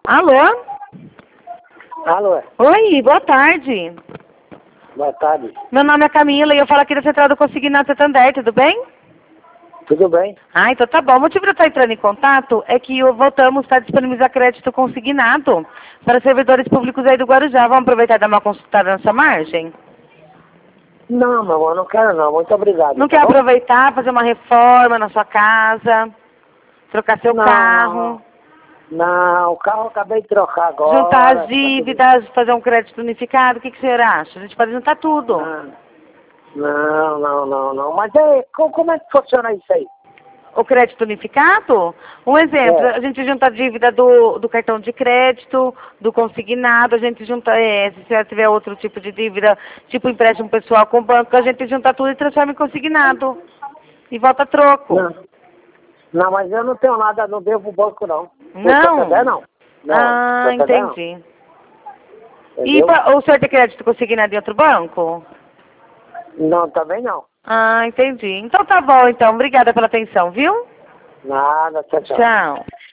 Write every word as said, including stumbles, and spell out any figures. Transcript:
Alô? Alô? Oi, boa tarde. Boa tarde. Meu nome é Camila e eu falo aqui da Central do Consignado Santander, tudo bem? Tudo bem? Ah, então tá bom. O motivo de eu estar entrando em contato é que eu voltamos a disponibilizar crédito consignado para servidores públicos aí do Guarujá. Vamos aproveitar e dar uma consultada nessa margem? Não, meu amor, não quero não. Muito obrigado. Não Tá quer bom? aproveitar, fazer uma reforma na sua casa, trocar seu Não, carro, não. O carro eu acabei de trocar agora. juntar as tá tudo- dívidas, fazer um crédito unificado? O que, que o senhor acha? A gente pode juntar tudo. Não, não, não, não, não. Mas é, como, como é que funciona isso aí? O crédito unificado? Um exemplo, É. a gente junta a dívida do, do cartão de crédito, do consignado, a gente junta, é, se você tiver outro tipo de dívida, tipo empréstimo pessoal com o banco, a gente junta tudo e transforma em consignado. E volta a troco. Não. Não, mas eu não tenho nada, não devo banco não. O Não? Santander não. Não, Ah, Santander não. entendi. E Entendeu? pa- o senhor tem crédito consignado em outro banco? Não, também não. Ah, entendi. Então tá bom, então. Obrigada pela atenção, viu? Nada, tchau, tchau. Tchau.